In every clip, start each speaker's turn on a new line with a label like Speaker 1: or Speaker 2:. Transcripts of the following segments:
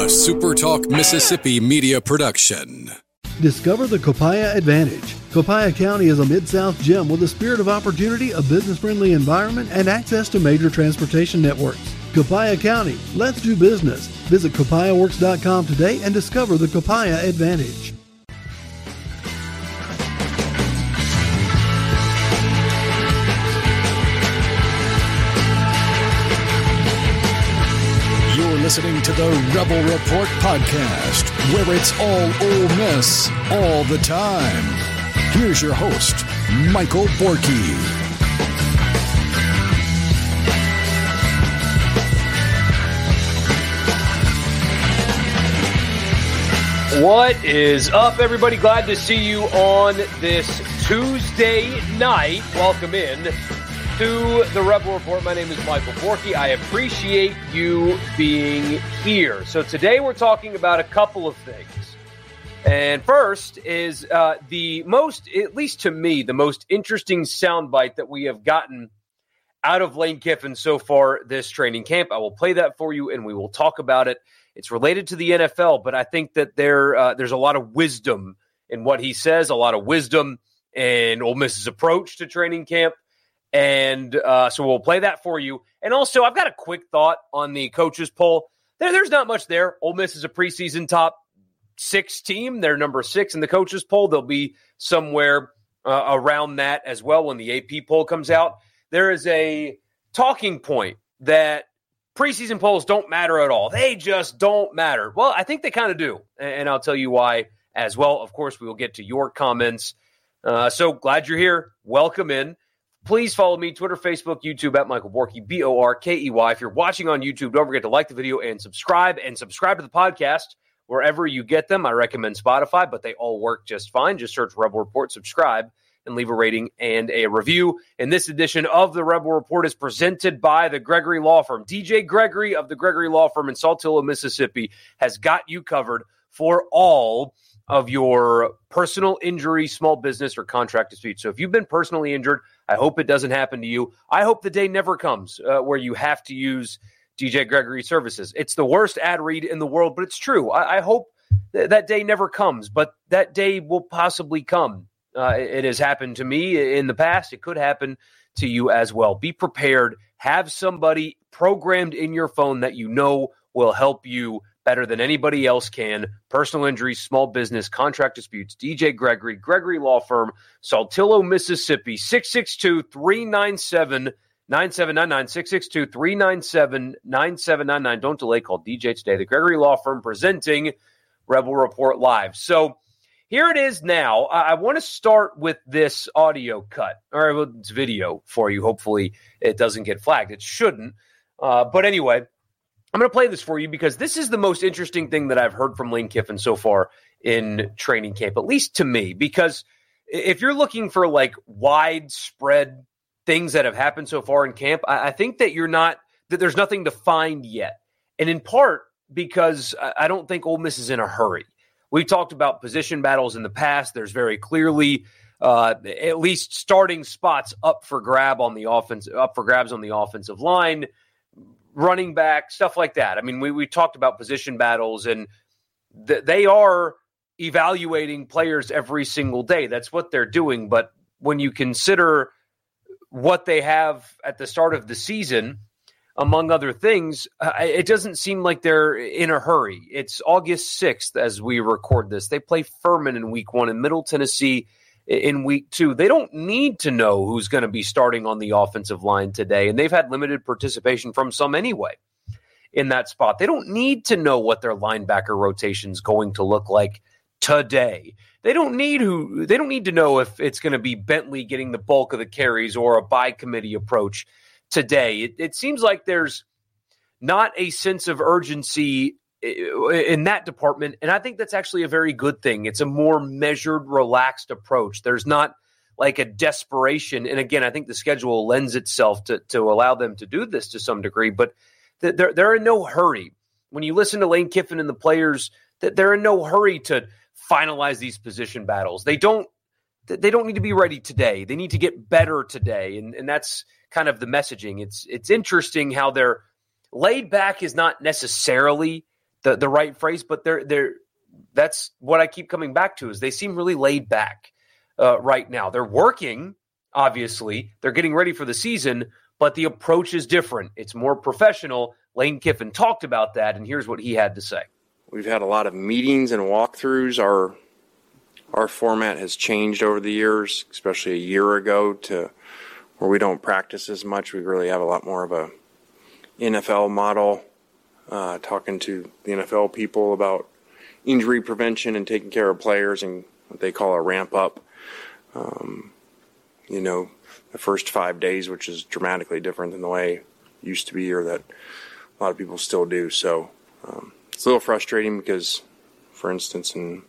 Speaker 1: SuperTalk Mississippi media production.
Speaker 2: Discover the Copiah Advantage. Copiah County is a Mid-South gem with a spirit of opportunity, a business-friendly environment, and access to major transportation networks. Copiah County, let's do business. Visit CopiahWorks.com today and discover the Copiah Advantage.
Speaker 1: Listening to the Rebel Report podcast, where it's all Ole Miss all the time. Here's your host, Michael Borky.
Speaker 3: What is up, everybody? Glad to see you on this Tuesday night. Welcome in to the Rebel Report. My name is Michael Borky. I appreciate you being here. So today we're talking about a couple of things. And first is the most, at least to me, the most interesting soundbite that we have gotten out of Lane Kiffin so far this training camp. I will play that for you and we will talk about it. It's related to the NFL, but I think that there's a lot of wisdom in what he says, a lot of wisdom in Ole Miss's approach to training camp. And so we'll play that for you. And also, I've got a quick thought on the coaches poll. There's not much there. Ole Miss is a preseason top 6 team. They're number 6 in the coaches poll. They'll be somewhere around that as well when the AP poll comes out. There is a talking point that preseason polls don't matter at all. They just don't matter. Well, I think they kind of do. And I'll tell you why as well. Of course, we will get to your comments. So glad you're here. Welcome in. Please follow me, Twitter, Facebook, YouTube, at Michael Borky, Borkey. If you're watching on YouTube, don't forget to like the video and subscribe to the podcast wherever you get them. I recommend Spotify, but they all work just fine. Just search Rebel Report, subscribe, and leave a rating and a review. And this edition of the Rebel Report is presented by the Gregory Law Firm. DJ Gregory of the Gregory Law Firm in Saltillo, Mississippi has got you covered for all of your personal injury, small business, or contract disputes. So if you've been personally injured, I hope it doesn't happen to you. I hope the day never comes where you have to use DJ Gregory services. It's the worst ad read in the world, but it's true. I hope that day never comes, but that day will possibly come. It has happened to me in the past. It could happen to you as well. Be prepared. Have somebody programmed in your phone that you know will help you better than anybody else can. Personal injuries, small business, contract disputes. DJ Gregory, Gregory Law Firm, Saltillo, Mississippi, 662-397-9799, 662-397-9799. Don't delay. Call DJ today. The Gregory Law Firm presenting Rebel Report Live. So here it is now. I want to start with this audio cut, or it's video for you. Hopefully it doesn't get flagged. It shouldn't. But anyway, I'm going to play this for you because this is the most interesting thing that I've heard from Lane Kiffin so far in training camp, at least to me, because if you're looking for like widespread things that have happened so far in camp, I think that there's nothing to find yet. And in part because I don't think Ole Miss is in a hurry. We've talked about position battles in the past. There's very clearly at least starting spots up for grabs on the offensive line, running back, stuff like that. I mean, we talked about position battles, and they are evaluating players every single day. That's what they're doing. But when you consider what they have at the start of the season, among other things, it doesn't seem like they're in a hurry. It's August 6th as we record this. They play Furman in week 1 and Middle Tennessee in week 2. They don't need to know who's going to be starting on the offensive line today, and they've had limited participation from some anyway in that spot. They don't need to know what their linebacker rotation is going to look like today. They don't need to know if it's going to be Bentley getting the bulk of the carries or a by committee approach today. It seems like there's not a sense of urgency in that department, and I think that's actually a very good thing. It's a more measured, relaxed approach. There's not like a desperation, and again, I think the schedule lends itself to allow them to do this to some degree, but they're in no hurry. When you listen to Lane Kiffin and the players, they're in no hurry to finalize these position battles. They don't need to be ready today. They need to get better today, and that's kind of the messaging. It's interesting how they're laid back is not necessarily the right phrase, but that's what I keep coming back to is they seem really laid back right now. They're working, obviously. They're getting ready for the season, but the approach is different. It's more professional. Lane Kiffin talked about that, and here's what he had to say.
Speaker 4: We've had a lot of meetings and walkthroughs. Our format has changed over the years, especially a year ago, to where we don't practice as much. We really have a lot more of a NFL model, talking to the NFL people about injury prevention and taking care of players and what they call a ramp up. The first 5 days, which is dramatically different than the way it used to be or that a lot of people still do. So it's a little frustrating because, for instance, in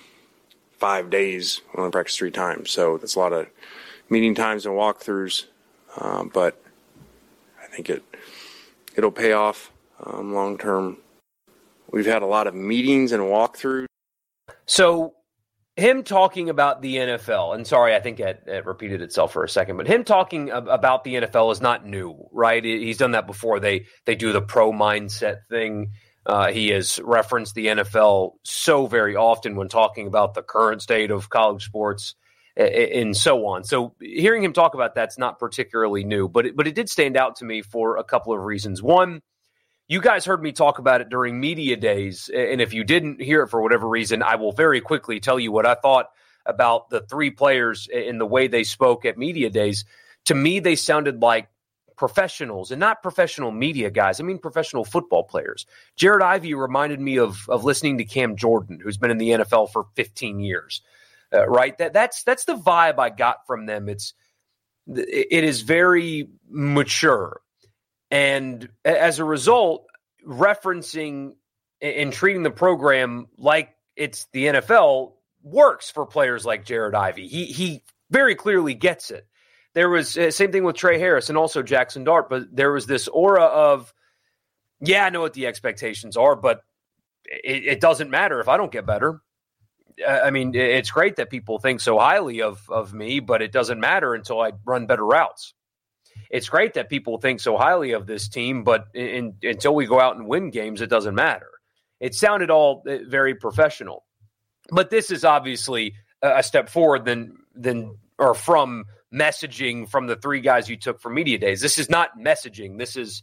Speaker 4: 5 days, we only practice 3 times. So that's a lot of meeting times and walkthroughs. But I think it'll pay off long term. We've had a lot of meetings and walkthroughs.
Speaker 3: So him talking about the NFL, and sorry, I think it repeated itself for a second, but him talking about the NFL is not new, right? He's done that before. They do the pro mindset thing. He has referenced the NFL so very often when talking about the current state of college sports and so on. So hearing him talk about that's not particularly new, but it did stand out to me for a couple of reasons. One, you guys heard me talk about it during media days, and if you didn't hear it for whatever reason, I will very quickly tell you what I thought about the 3 players in the way they spoke at media days. To me, they sounded like professionals, and not professional media guys. I mean professional football players. Jared Ivey reminded me of listening to Cam Jordan, who's been in the NFL for 15 years, right? That's the vibe I got from them. It is very mature. And as a result, referencing and treating the program like it's the NFL works for players like Jared Ivey. He very clearly gets it. There was same thing with Trey Harris and also Jackson Dart, but there was this aura of, I know what the expectations are, but it doesn't matter if I don't get better. I mean, it's great that people think so highly of me, but it doesn't matter until I run better routes. It's great that people think so highly of this team, but until we go out and win games, it doesn't matter. It sounded all very professional. But this is obviously a step forward from messaging from the 3 guys you took from media days. This is not messaging. This is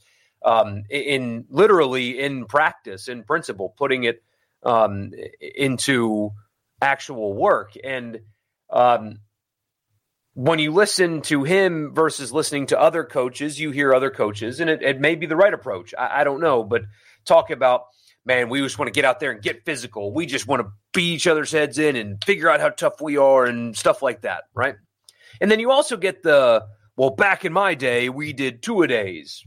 Speaker 3: literally in practice, in principle, putting it into actual work. And when you listen to him versus listening to other coaches, you hear other coaches, and it may be the right approach. I don't know, but talk about, man, we just want to get out there and get physical. We just want to beat each other's heads in and figure out how tough we are and stuff like that, right? And then you also get back in my day, we did 2-a-days.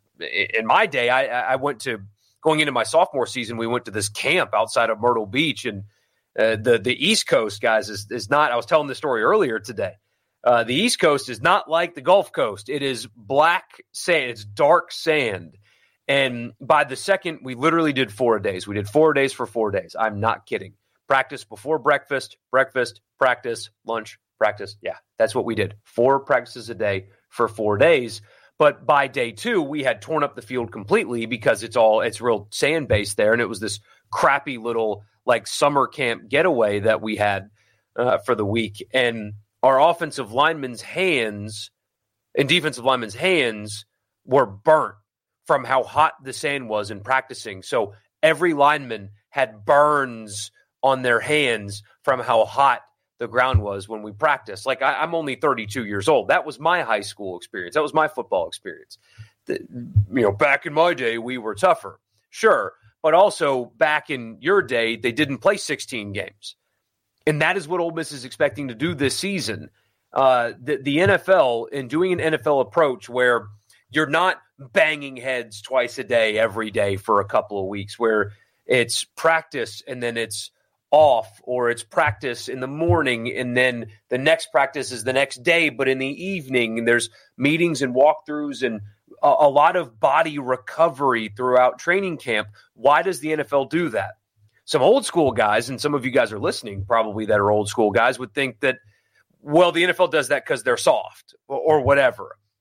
Speaker 3: In my day, I went to, going into my sophomore season, we went to this camp outside of Myrtle Beach, and the East Coast, guys, is not, I was telling this story earlier today. The East Coast is not like the Gulf Coast. It is black sand. It's dark sand. And by the second, we literally did 4-a-days. We did 4 days for 4 days. I'm not kidding. Practice before breakfast, practice, lunch, practice. Yeah, that's what we did. 4 practices a day for 4 days. But by day 2, we had torn up the field completely because it's real sand based there. And it was this crappy little like summer camp getaway that we had for the week. And our offensive linemen's hands and defensive linemen's hands were burnt from how hot the sand was in practicing. So every lineman had burns on their hands from how hot the ground was when we practiced. Like I'm only 32 years old. That was my high school experience. That was my football experience. Back in my day, we were tougher. Sure. But also back in your day, they didn't play 16 games. And that is what Ole Miss is expecting to do this season. The NFL, and doing an NFL approach where you're not banging heads twice a day, every day for a couple of weeks, where it's practice and then it's off, or it's practice in the morning and then the next practice is the next day, but in the evening, and there's meetings and walkthroughs and a lot of body recovery throughout training camp. Why does the NFL do that? Some old school guys, and some of you guys are listening probably that are old school guys, would think that, well, the NFL does that because they're soft or whatever.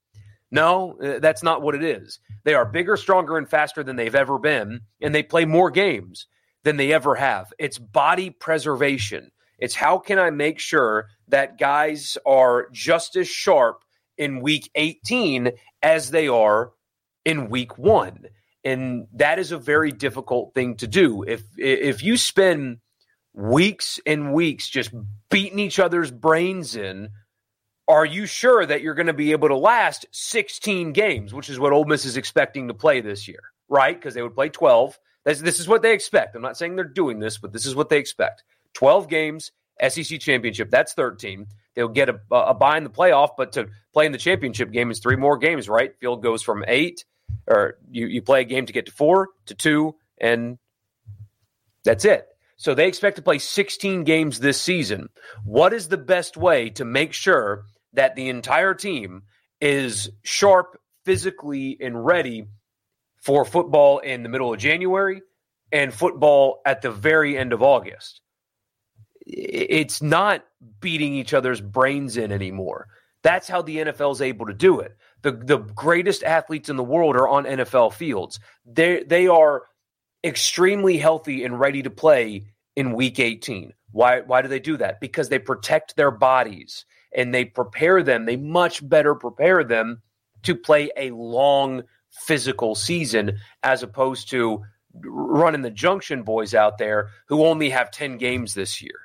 Speaker 3: No, that's not what it is. They are bigger, stronger, and faster than they've ever been, and they play more games than they ever have. It's body preservation. It's how can I make sure that guys are just as sharp in week 18 as they are in week 1. And that is a very difficult thing to do. If you spend weeks and weeks just beating each other's brains in, are you sure that you're going to be able to last 16 games, which is what Ole Miss is expecting to play this year, right? Because they would play 12. This is what they expect. I'm not saying they're doing this, but this is what they expect. 12 games, SEC championship, that's 13. They'll get a bye in the playoff, but to play in the championship game is 3 more games, right? Field goes from 8, or you play a game to get to 4 to 2, and that's it. So they expect to play 16 games this season. What is the best way to make sure that the entire team is sharp physically and ready for football in the middle of January and football at the very end of August? It's not beating each other's brains in anymore. That's how the NFL is able to do it. The greatest athletes in the world are on NFL fields. They are extremely healthy and ready to play in week 18. Why do they do that? Because they protect their bodies and they prepare them. They much better prepare them to play a long physical season as opposed to running the Junction Boys out there who only have 10 games this year.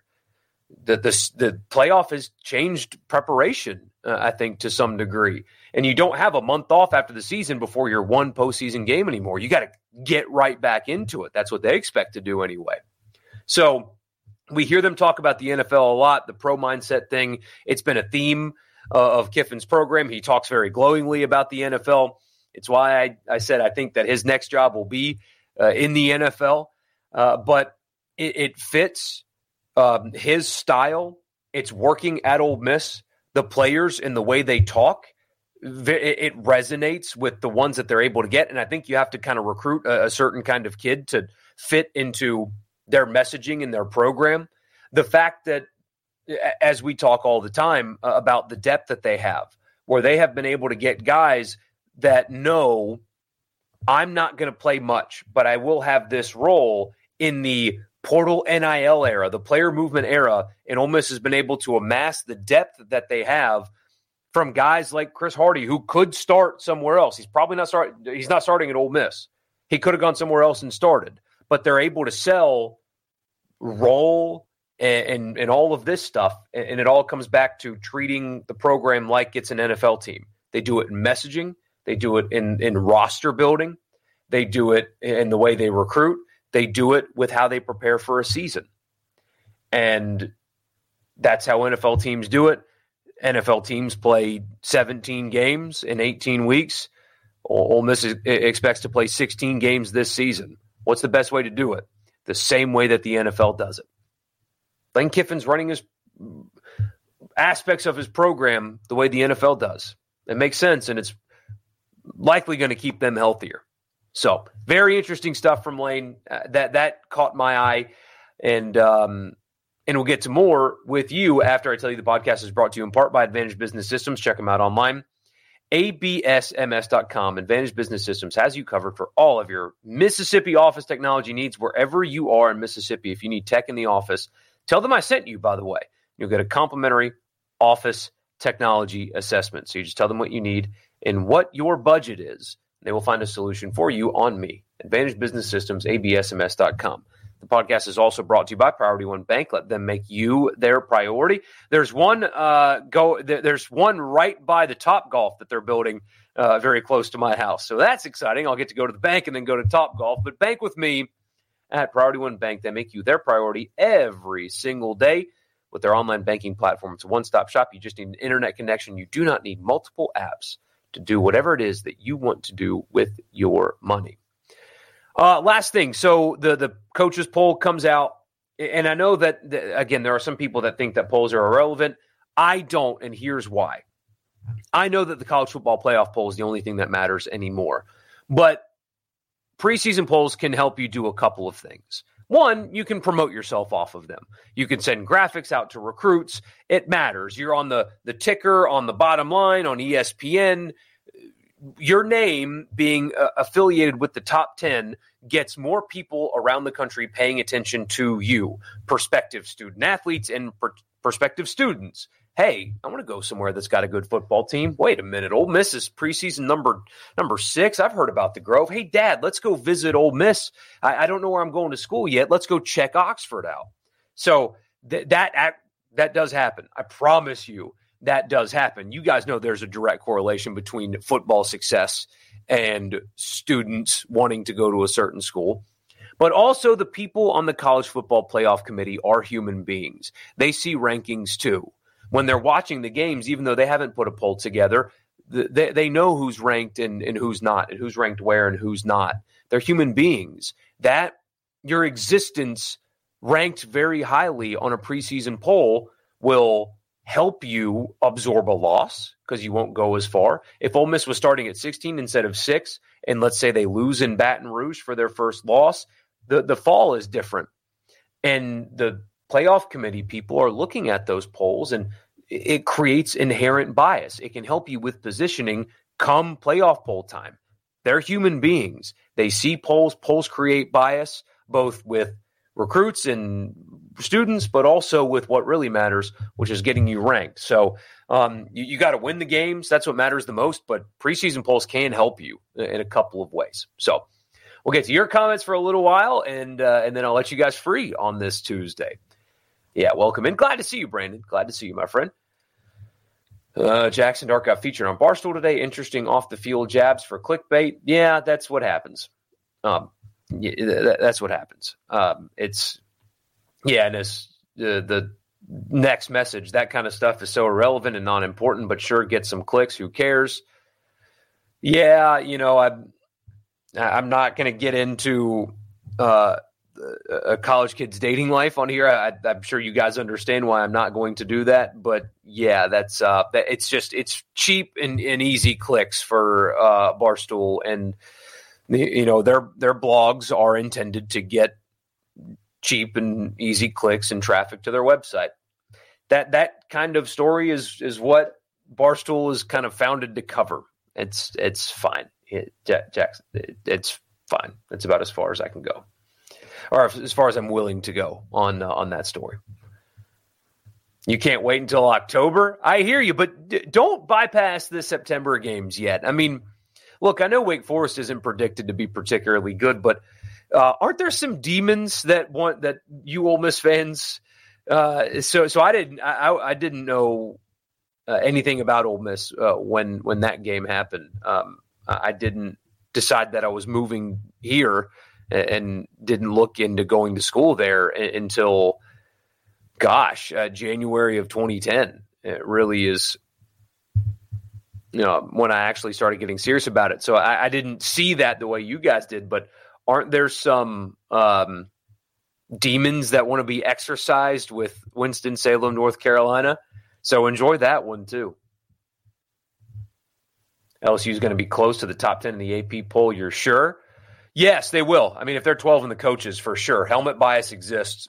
Speaker 3: The playoff has changed preparation, I think, to some degree. And you don't have a month off after the season before your one postseason game anymore. You got to get right back into it. That's what they expect to do anyway. So we hear them talk about the NFL a lot, the pro mindset thing. It's been a theme of Kiffin's program. He talks very glowingly about the NFL. It's why I said I think that his next job will be in the NFL. But it fits his style. It's working at Ole Miss. The players and the way they talk, it resonates with the ones that they're able to get. And I think you have to kind of recruit a certain kind of kid to fit into their messaging and their program. The fact that, as we talk all the time about the depth that they have, where they have been able to get guys that know I'm not going to play much, but I will have this role in the portal NIL era, the player movement era, and Ole Miss has been able to amass the depth that they have from guys like Chris Hardy, who could start somewhere else. He's probably not starting. He's not starting at Ole Miss. He could have gone somewhere else and started, but they're able to sell, roll, and all of this stuff. And it all comes back to treating the program like it's an NFL team. They do it in messaging. They do it in roster building. They do it in the way they recruit. They do it with how they prepare for a season. And that's how NFL teams do it. NFL teams play 17 games in 18 weeks. Ole Miss expects to play 16 games this season. What's the best way to do it? The same way that the NFL does it. Lane Kiffin's running his aspects of his program the way the NFL does. It makes sense, and it's likely going to keep them healthier. So, very interesting stuff from Lane. That caught my eye, and we'll get to more with you after I tell you the podcast is brought to you in part by Advantage Business Systems. Check them out online. ABSMS.com. Advantage Business Systems has you covered for all of your Mississippi office technology needs wherever you are in Mississippi. If you need tech in the office, tell them I sent you, by the way. You'll get a complimentary office technology assessment. So you just tell them what you need and what your budget is. They will find a solution for you on me. Advantage Business Systems, ABSMS.com. The podcast is also brought to you by Priority One Bank. Let them make you their priority. There's one There's one right by the Topgolf that they're building very close to my house. So that's exciting. I'll get to go to the bank and then go to Topgolf. But bank with me at Priority One Bank. They make you their priority every single day with their online banking platform. It's a one-stop shop. You just need an internet connection. You do not need multiple apps to do whatever it is that you want to do with your money. Last thing. So the coaches poll comes out, and I know that, again, there are some people that think that polls are irrelevant. I don't, and here's why. I know that the college football playoff poll is the only thing that matters anymore, but preseason polls can help you do a couple of things. One, you can promote yourself off of them. You can send graphics out to recruits. It matters. You're on the ticker, on the bottom line, on ESPN. your name being affiliated with the top 10 gets more people around the country paying attention to you, prospective student athletes and prospective students. Hey, I want to go somewhere that's got a good football team. Wait a minute, Ole Miss is preseason number 6. I've heard about the Grove. Hey, Dad, let's go visit Ole Miss. I don't know where I'm going to school yet. Let's go check Oxford out. So that does happen. I promise you that does happen. You guys know there's a direct correlation between football success and students wanting to go to a certain school. But also the people on the college football playoff committee are human beings. They see rankings too. When they're watching the games, even though they haven't put a poll together, they know who's ranked and who's not, and who's ranked where and who's not. They're human beings. That your existence ranked very highly on a preseason poll will help you absorb a loss because you won't go as far. If Ole Miss was starting at 16 instead of 6, and let's say they lose in Baton Rouge for their first loss, the fall is different. And the playoff committee people are looking at those polls, and it creates inherent bias. It can help you with positioning come playoff poll time. They're human beings. They see polls. Polls create bias, both with recruits and students, but also with what really matters, which is getting you ranked. So you got to win the games. That's what matters the most, but preseason polls can help you in a couple of ways. So we'll get to your comments for a little while, and then I'll let you guys free on this Tuesday. Yeah, welcome in. Glad to see you, Brandon. Glad to see you, my friend. Jackson Dart got featured on Barstool today. Interesting off-the-field jabs for clickbait. Yeah, that's what happens. That's what happens. And the next message, that kind of stuff is so irrelevant and not important, but sure, get some clicks. Who cares? Yeah, I'm not going to get into a college kid's dating life on here. I'm sure you guys understand why I'm not going to do that. But yeah, it's cheap and easy clicks for Barstool, and their blogs are intended to get cheap and easy clicks and traffic to their website. That kind of story is what Barstool is kind of founded to cover. It's fine. Jackson, it's fine. It's about as far as I can go, or as far as I'm willing to go on that story. You can't wait until October. I hear you, but don't bypass the September games yet. I mean, look, I know Wake Forest isn't predicted to be particularly good, but aren't there some demons that you Ole Miss fans? So I didn't know anything about Ole Miss when that game happened. I didn't decide that I was moving here and didn't look into going to school there until, January of 2010. It really is, when I actually started getting serious about it. So I didn't see that the way you guys did, but aren't there some demons that want to be exorcised with Winston-Salem, North Carolina? So enjoy that one too. LSU is going to be close to the top 10 in the AP poll. You're sure? Yes, they will. I mean, if they're 12 in the coaches, for sure. Helmet bias exists.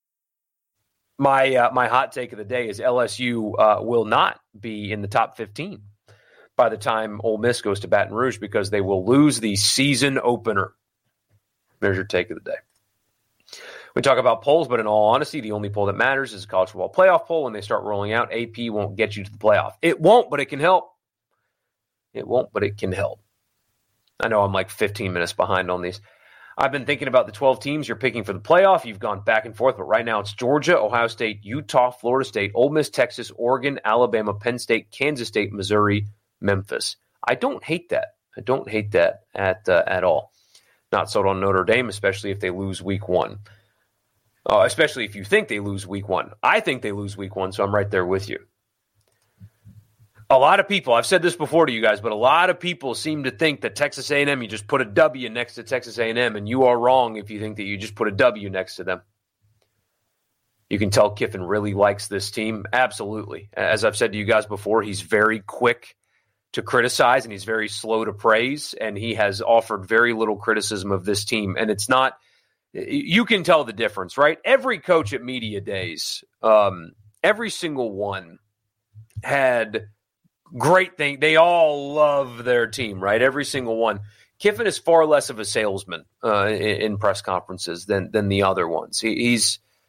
Speaker 3: My hot take of the day is LSU will not be in the top 15 by the time Ole Miss goes to Baton Rouge because they will lose the season opener. There's your take of the day. We talk about polls, but in all honesty, the only poll that matters is the college football playoff poll. When they start rolling out, AP won't get you to the playoff. It won't, but it can help. It won't, but it can help. I know I'm like 15 minutes behind on these. I've been thinking about the 12 teams you're picking for the playoff. You've gone back and forth, but right now it's Georgia, Ohio State, Utah, Florida State, Ole Miss, Texas, Oregon, Alabama, Penn State, Kansas State, Missouri, Memphis. I don't hate that. I don't hate that at all. Not sold on Notre Dame, especially if they lose week 1. Especially if you think they lose week 1. I think they lose week 1, so I'm right there with you. A lot of people, I've said this before to you guys, but a lot of people seem to think that Texas A&M, you just put a W next to Texas A&M, and you are wrong if you think that you just put a W next to them. You can tell Kiffin really likes this team. Absolutely. As I've said to you guys before, he's very quick to criticize, and he's very slow to praise, and he has offered very little criticism of this team. And it's not – you can tell the difference, right? Every coach at media days, every single one had – great thing. They all love their team, right? Every single one. Kiffin is far less of a salesman in press conferences than the other ones. He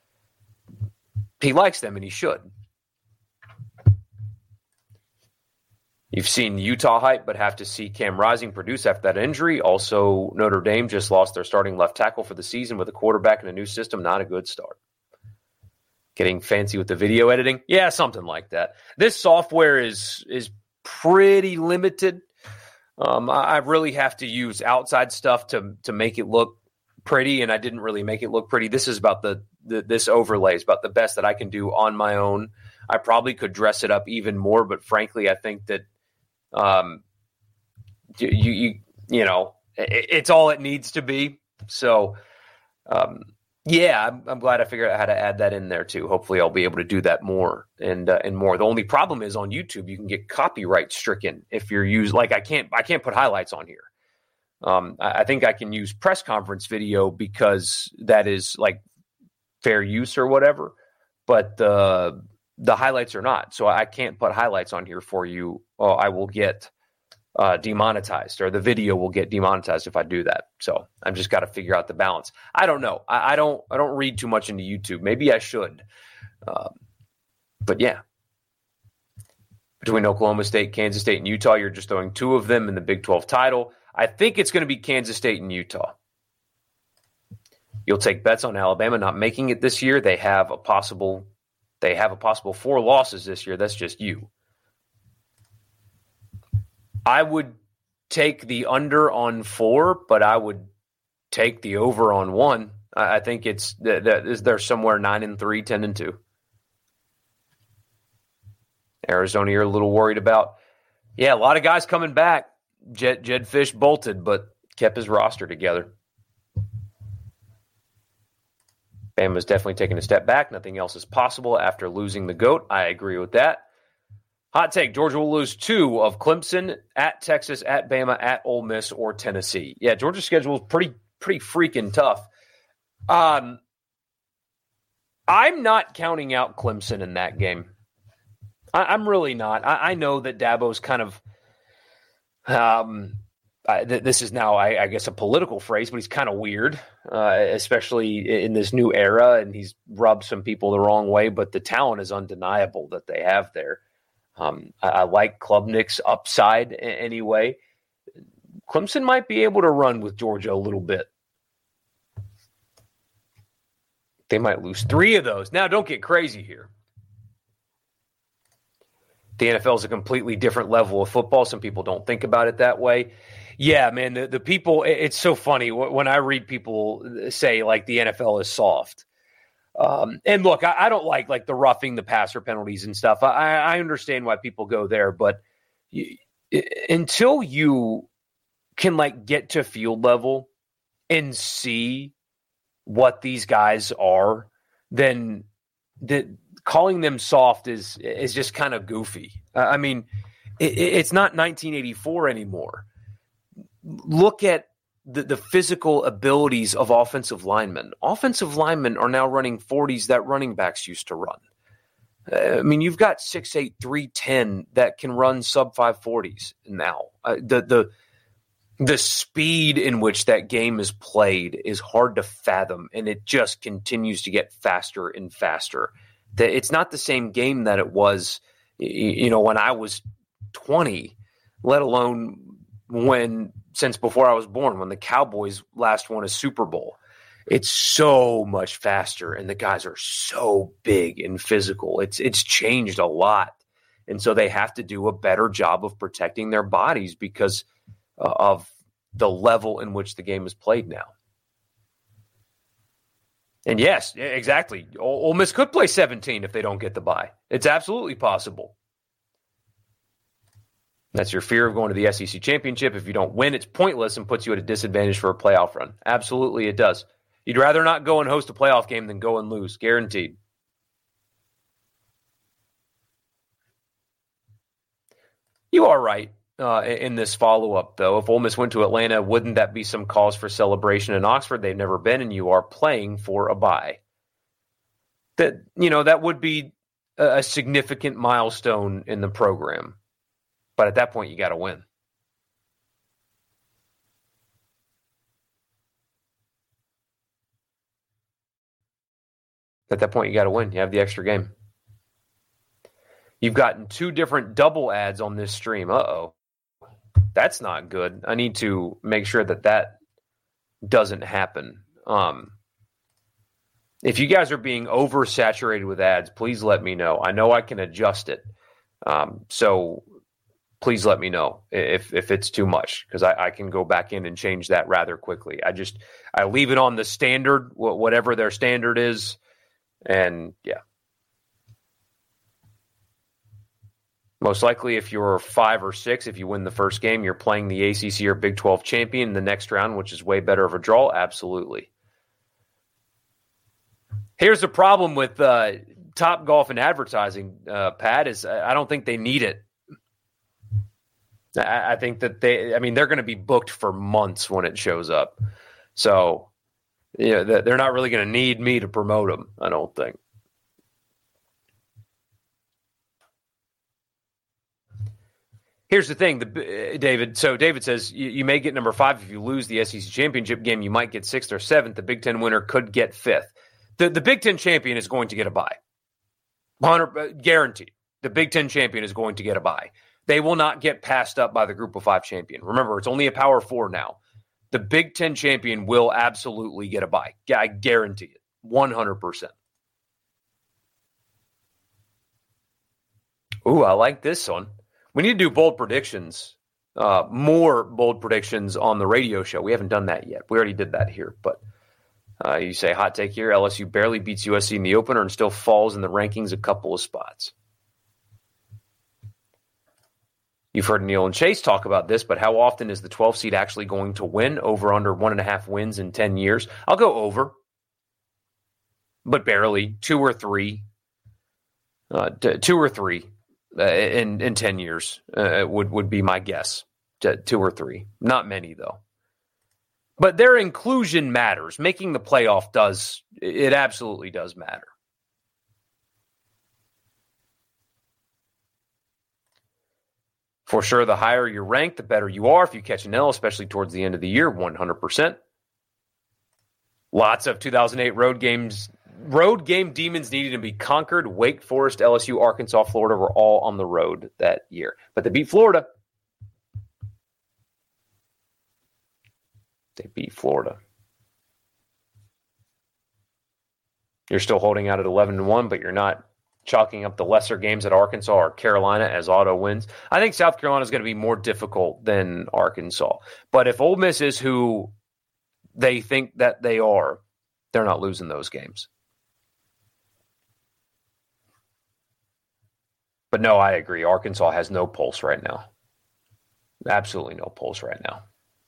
Speaker 3: likes them, and he should. You've seen Utah hype, but have to see Cam Rising produce after that injury. Also, Notre Dame just lost their starting left tackle for the season with a quarterback in a new system. Not a good start. Getting fancy with the video editing? Yeah, something like that. This software is pretty limited. I really have to use outside stuff to make it look pretty, and I didn't really make it look pretty. This is about this overlay is about the best that I can do on my own. I probably could dress it up even more, but frankly, I think that it's all it needs to be. So, I'm glad I figured out how to add that in there too. Hopefully I'll be able to do that more and more. The only problem is on YouTube, you can get copyright stricken if you're I can't put highlights on here. I think I can use press conference video because that is like fair use or whatever, but the highlights are not. So I can't put highlights on here for you. I will get demonetized, or the video will get demonetized if I do that. So I've just got to figure out the balance. I don't know. I don't read too much into YouTube. Maybe I should. But yeah, between Oklahoma State, Kansas State, and Utah, you're just throwing two of them in the Big 12 title. I think it's going to be Kansas State and Utah. You'll take bets on Alabama not making it this year. They have a possible 4 losses this year. That's just you. I would take the under on 4, but I would take the over on 1. I think they're somewhere 9-3, 10-2. Arizona, you're a little worried about. Yeah, a lot of guys coming back. Jed Fish bolted, but kept his roster together. Bama's definitely taking a step back. Nothing else is possible after losing the GOAT. I agree with that. Hot take, Georgia will lose 2 of Clemson, at Texas, at Bama, at Ole Miss, or Tennessee. Yeah, Georgia's schedule is pretty freaking tough. I'm not counting out Clemson in that game. I'm really not. I know that Dabo's kind of this is now, I guess, a political phrase, but he's kind of weird, especially in this new era, and he's rubbed some people the wrong way, but the talent is undeniable that they have there. I like Klubnik's upside anyway. Clemson might be able to run with Georgia a little bit. They might lose 3 of those. Now, don't get crazy here. The NFL is a completely different level of football. Some people don't think about it that way. Yeah, man, the people, it's so funny when I read people say, like, the NFL is soft. And look, I don't like the roughing the passer penalties and stuff. I understand why people go there, but until you can, like, get to field level and see what these guys are, then calling them soft is just kind of goofy. I mean, it's not 1984 anymore. Look at the physical abilities of offensive linemen. Offensive linemen are now running 40s that running backs used to run. I mean, you've got 6'8", 310 that can run sub 540s now. The speed in which that game is played is hard to fathom, and it just continues to get faster and faster. It's not the same game that it was, when I was 20, let alone since before I was born, when the Cowboys last won a Super Bowl. It's so much faster, and the guys are so big and physical. It's changed a lot, and so they have to do a better job of protecting their bodies because of the level in which the game is played now. And yes, exactly. Ole Miss could play 17 if they don't get the bye. It's absolutely possible. That's your fear of going to the SEC championship. If you don't win, it's pointless and puts you at a disadvantage for a playoff run. Absolutely, it does. You'd rather not go and host a playoff game than go and lose. Guaranteed. You are right in this follow-up, though. If Ole Miss went to Atlanta, wouldn't that be some cause for celebration in Oxford? They've never been, and you are playing for a bye. That would be a significant milestone in the program. But at that point, you got to win. At that point, you got to win. You have the extra game. You've gotten 2 different double ads on this stream. Uh-oh. That's not good. I need to make sure that doesn't happen. If you guys are being oversaturated with ads, please let me know. I know I can adjust it. So please let me know if it's too much, because I can go back in and change that rather quickly. I leave it on the standard, whatever their standard is. And yeah. Most likely, if you're 5 or 6, if you win the first game, you're playing the ACC or Big 12 champion in the next round, which is way better of a draw. Absolutely. Here's the problem with Top Golf and advertising, Pat, is I don't think they need it. I think that they're going to be booked for months when it shows up. So, they're not really going to need me to promote them, I don't think. Here's the thing, David. So David says you may get number 5 if you lose the SEC championship game. You might get 6th or 7th. The Big Ten winner could get 5th. The Big Ten champion is going to get a bye. 100 guaranteed. The Big Ten champion is going to get a bye. They will not get passed up by the Group of 5 champion. Remember, it's only a Power 4 now. The Big Ten champion will absolutely get a bye. I guarantee it. 100%. Ooh, I like this one. We need to do bold predictions, more bold predictions on the radio show. We haven't done that yet. We already did that here. But you say, hot take here, LSU barely beats USC in the opener and still falls in the rankings a couple of spots. You've heard Neil and Chase talk about this, but how often is the 12 seed actually going to win? Over under 1.5 wins in 10 years? I'll go over, but barely. 2 or 3. 2 or 3. In 10 years would be my guess. 2 or 3. Not many, though. But their inclusion matters. Making the playoff it absolutely does matter. For sure, the higher you're ranked, the better you are if you catch an L, especially towards the end of the year, 100%. Lots of 2008 road game demons needed to be conquered. Wake Forest, LSU, Arkansas, Florida were all on the road that year. But they beat Florida. You're still holding out at 11-1, but you're not chalking up the lesser games at Arkansas or Carolina as auto wins. I think South Carolina is going to be more difficult than Arkansas. But if Ole Miss is who they think that they are, they're not losing those games. But no, I agree. Arkansas has no pulse right now. Absolutely no pulse right now.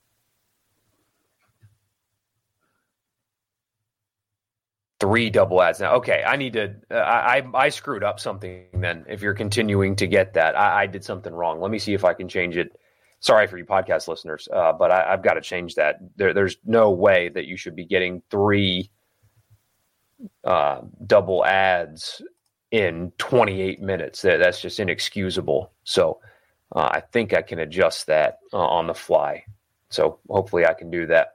Speaker 3: Three double ads now. Okay, I need to. I screwed up something. Then, if you're continuing to get that, I did something wrong. Let me see if I can change it. Sorry for you podcast listeners, but I've got to change that. There's no way that you should be getting 3 double ads in 28 minutes. That's just inexcusable. So I think I can adjust that on the fly. So hopefully I can do that.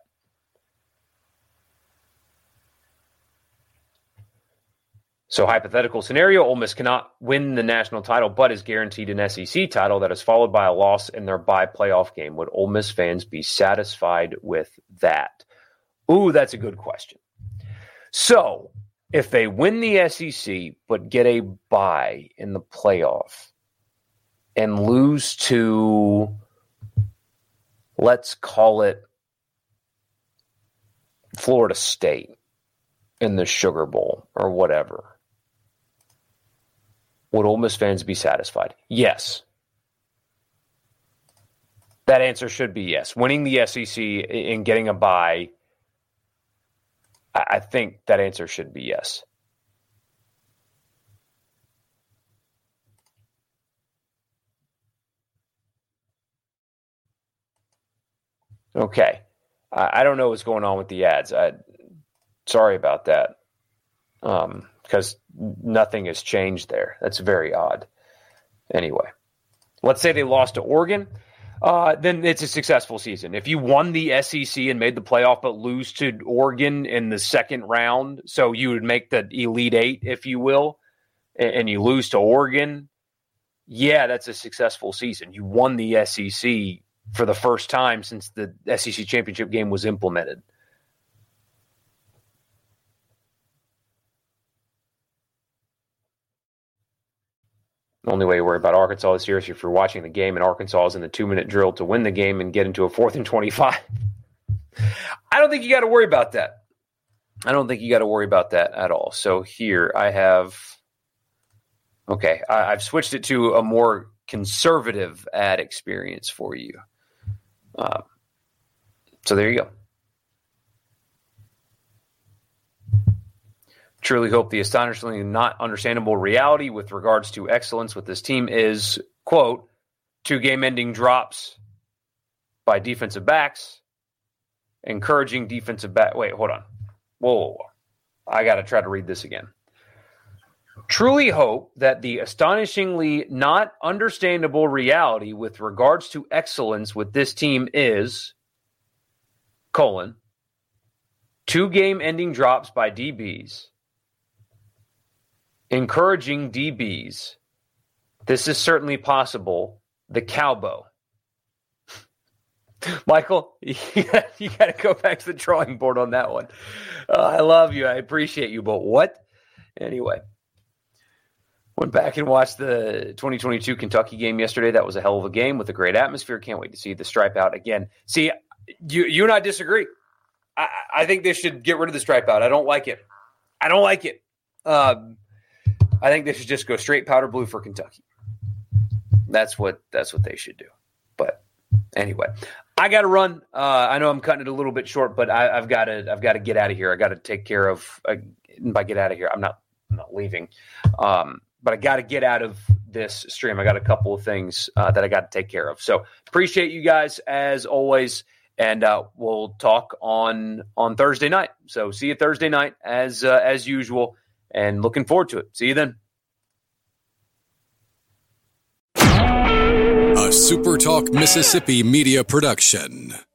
Speaker 3: So hypothetical scenario, Ole Miss cannot win the national title, but is guaranteed an SEC title that is followed by a loss in their bye playoff game. Would Ole Miss fans be satisfied with that? Ooh, that's a good question. So if they win the SEC but get a bye in the playoff and lose to, let's call it Florida State in the Sugar Bowl or whatever, would Ole Miss fans be satisfied? Yes. That answer should be yes. Winning the SEC and getting a bye, I think that answer should be yes. Okay. I don't know what's going on with the ads. Sorry about that. Because nothing has changed there. That's very odd. Anyway. let's say they lost to Oregon, then it's a successful season. If you won the SEC and made the playoff but lose to Oregon in the second round, so you would make the Elite Eight, if you will, and you lose to Oregon, yeah, that's a successful season. You won the SEC for the first time since the SEC championship game was implemented. The only way you worry about Arkansas this year is if you're watching the game and Arkansas is in the 2-minute drill to win the game and get into a 4th and 25. I don't think you got to worry about that. I don't think you got to worry about that at all. So here I have, I've switched it to a more conservative ad experience for you. So there you go. Truly hope the astonishingly not understandable reality with regards to excellence with this team is, quote, 2 game-ending drops by defensive backs, encouraging defensive back. Wait, hold on. Whoa. I got to try to read this again. Truly hope that the astonishingly not understandable reality with regards to excellence with this team is, colon, 2 game-ending drops by DBs, encouraging DBs. This is certainly possible. The cowboy. Michael, you got to go back to the drawing board on that one. I love you. I appreciate you. But what? Anyway, went back and watched the 2022 Kentucky game yesterday. That was a hell of a game with a great atmosphere. Can't wait to see the stripe out again. See, you and I disagree. I think they should get rid of the stripe out. I don't like it. I think they should just go straight powder blue for Kentucky. That's what they should do. But anyway, I got to run. I know I'm cutting it a little bit short, but I've got to get out of here. I got to take care of. By get out of here, I'm not leaving, but I got to get out of this stream. I got a couple of things that I got to take care of. So appreciate you guys as always, and we'll talk on Thursday night. So see you Thursday night as usual. And looking forward to it. See you then.
Speaker 1: A SuperTalk Mississippi media production.